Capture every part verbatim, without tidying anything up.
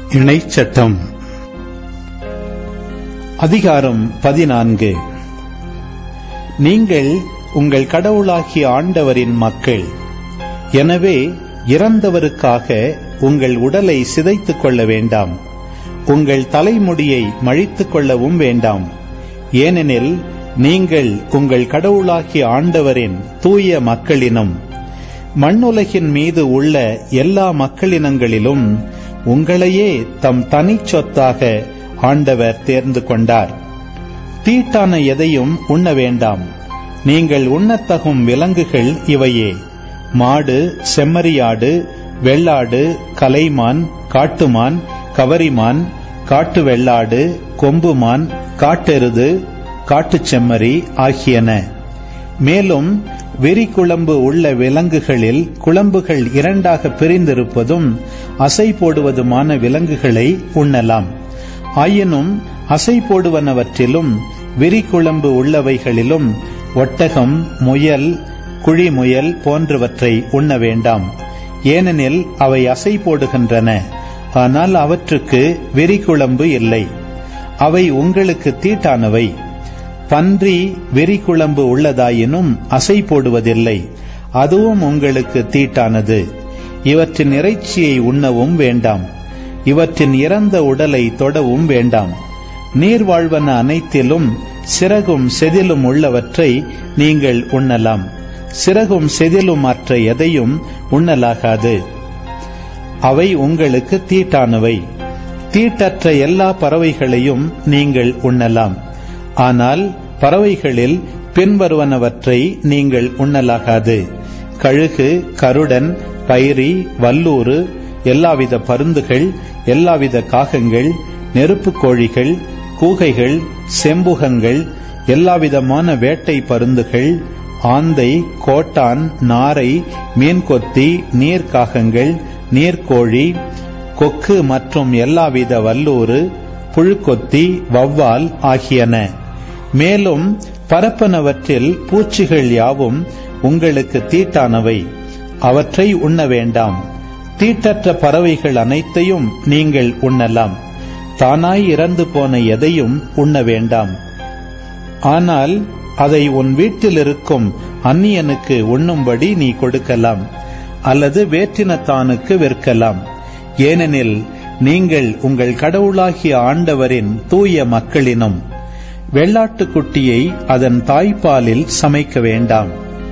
இணைச்சட்டம். அதிகாரம் பதினான்கு. நீங்கள் உங்கள் கடவுளாகிய ஆண்டவரின் மக்கள். எனவே இறந்தவருக்காக உங்கள் உடலை சிதைத்துக் கொள்ள வேண்டாம், உங்கள் தலைமுடியை மழித்துக் கொள்ளவும் வேண்டாம். ஏனெனில் நீங்கள் உங்கள் கடவுளாகிய ஆண்டவரின் தூய மக்களினம். மண்ணுலகின் மீது உள்ள எல்லா மக்களினங்களிலும் உங்களையே தம் தனிச் சொத்தாக ஆண்டவர் தேர்ந்து கொண்டார். தீட்டான எதையும் உண்ண வேண்டாம். நீங்கள் உண்ணத்தகும் விலங்குகள் இவையே: மாடு, செம்மறியாடு, வெள்ளாடு, கலைமான், காட்டுமான், கவரிமான், காட்டு வெள்ளாடு, கொம்புமான், காட்டெருது, காட்டுச் செம்மறி ஆகியன. மேலும் வெறிக்குழம்பு உள்ள விலங்குகளில் குழம்புகள் இரண்டாக பிரிந்திருப்பதும் அசை போடுவதுமான விலங்குகளை உண்ணலாம். ஆயினும் அசை போடுவனவற்றிலும் வெறிக்குழம்பு உள்ளவைகளிலும் ஒட்டகம், முயல், குழிமுயல் போன்றவற்றை உண்ண வேண்டாம். ஏனெனில் அவை அசை போடுகின்றன, ஆனால் அவற்றுக்கு வெறிக்குழம்பு இல்லை. அவை உங்களுக்கு தீட்டானவை. பன்றி வெறிக்குழம்பு உள்ளதாயினும் அசை போடுவதில்லை, அதுவும் உங்களுக்கு தீட்டானது. இவற்றின் இறைச்சியை உண்ணவும் வேண்டாம். இவற்றின் இறந்த உடலை தொடவும் வேண்டாம். நீர்வாழ்வன அனைத்திலும் சிறகும் செதிலும் உள்ளவற்றை நீங்கள் உண்ணலாம். சிறகும் செதிலும் அற்ற எதையும் உண்ணலாகாது. அவை உங்களுக்கு தீட்டானவை. தீட்டற்ற எல்லா பறவைகளையும் நீங்கள் உண்ணலாம். ஆனால் பறவைகளில் பின்வருவனவற்றை நீங்கள் உண்ணலாகாது: கழுகு, கருடன், பைரி, வல்லூறு, எல்லாவித பருந்துகள், எல்லாவித காகங்கள், நெருப்பு கோழிகள், கூகைகள், செம்புகங்கள், எல்லாவிதமான வேட்டை பருந்துகள், ஆந்தை, கோட்டான், நாரை, மீன்கொத்தி, நீர்க்காகங்கள், நீர்க்கோழி, கொக்கு மற்றும் எல்லாவித வல்லூறு, புழுக்கொத்தி, வௌவால் ஆகியன. மேலும் பரப்பனவற்றில் பூச்சிகள் யாவும் உங்களுக்கு தீட்டானவை, அவற்றை உண்ண வேண்டாம். தீட்டற்ற பறவைகள் அனைத்தையும் நீங்கள் உண்ணலாம். தானாய் இறந்து போன எதையும் உண்ண வேண்டாம். ஆனால் அதை உன் வீட்டில் இருக்கும் அந்நியனுக்கு உண்ணும்படி நீ கொடுக்கலாம், அல்லது வேற்றினத்தானுக்கு விற்கலாம். ஏனெனில் நீங்கள் உங்கள் கடவுளாகிய ஆண்டவரின் தூய மக்களினம். வெள்ளாட்டுக்குட்டியை அதன் தாய்ப்பாலில் சமைக்க வேண்டாம்.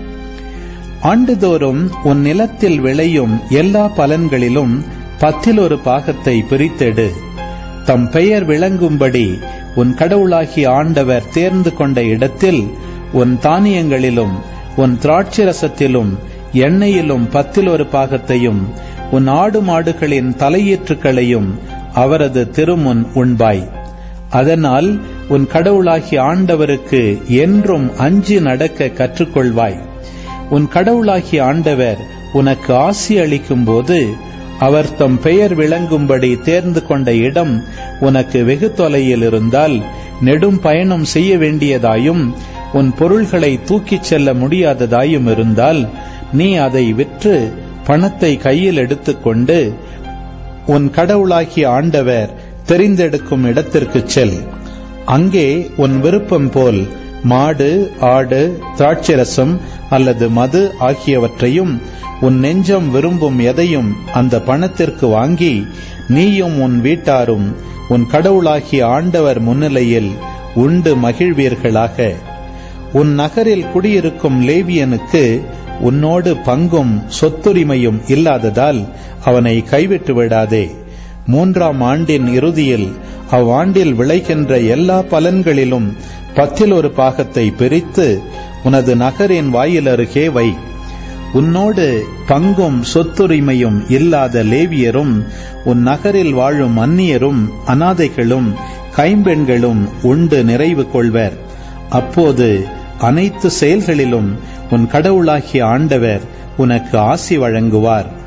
ஆண்டுதோறும் உன் நிலத்தில் விளையும் எல்லா பலன்களிலும் பத்தில் ஒரு பாகத்தை பிரித்தெடு. தம் பெயர் விளங்கும்படி உன் கடவுளாகிய ஆண்டவர் தேர்ந்து கொண்ட இடத்தில் உன் தானியங்களிலும் உன் திராட்சரசத்திலும் எண்ணெயிலும் பத்தில் ஒரு பாகத்தையும் உன் ஆடு மாடுகளின் தலையீற்றுக்களையும் அவரது திருமுன் உண்பாய். அதனால் உன் கடவுளாகிய ஆண்டவருக்கு என்றும் அஞ்சி நடக்க கற்றுக்கொள்வாய். உன் கடவுளாகிய ஆண்டவர் உனக்கு ஆசி அளிக்கும் போது அவர் தம் பெயர் விளங்கும்படி தேர்ந்து கொண்ட இடம் உனக்கு வெகு தொலையில் இருந்தால், நெடும் பயணம் செய்ய வேண்டியதாயும் உன் பொருள்களை தூக்கிச் செல்ல முடியாததாயும் இருந்தால், நீ அதை விற்று பணத்தை கையில் எடுத்துக்கொண்டு உன் கடவுளாகிய ஆண்டவர் தெரிந்தெடுக்கும் இடத்திற்குச் செல். அங்கே உன் விருப்பம் போல் மாடு, ஆடு, திராட்சரசம் அல்லது மது ஆகியவற்றையும் உன் நெஞ்சம் விரும்பும் எதையும் அந்த பணத்திற்கு வாங்கி நீயும் உன் வீட்டாரும் உன் கடவுளாகிய ஆண்டவர் முன்னிலையில் உண்டு மகிழ்வீர்களாக. உன் நகரில் குடியிருக்கும் லேவியனுக்கு உன்னோடு பங்கும் சொத்துரிமையும் இல்லாததால் அவனை கைவிட்டு விடாதே. மூன்றாம் ஆண்டின் இறுதியில் அவ்வாண்டில் விளைகின்ற எல்லா பலன்களிலும் பத்தில் ஒரு பாகத்தை பிரித்து உனது நகரின் வாயிலருகே வை. உன்னோடு பங்கும் சொத்துரிமையும் இல்லாத லேவியரும் உன் நகரில் வாழும் அந்நியரும் அனாதைகளும் கைம்பெண்களும் உண்டு நிறைவு கொள்வர். அப்போது அனைத்து செயல்களிலும் உன் கடவுளாகிய ஆண்டவர் உனக்கு ஆசி வழங்குவார்.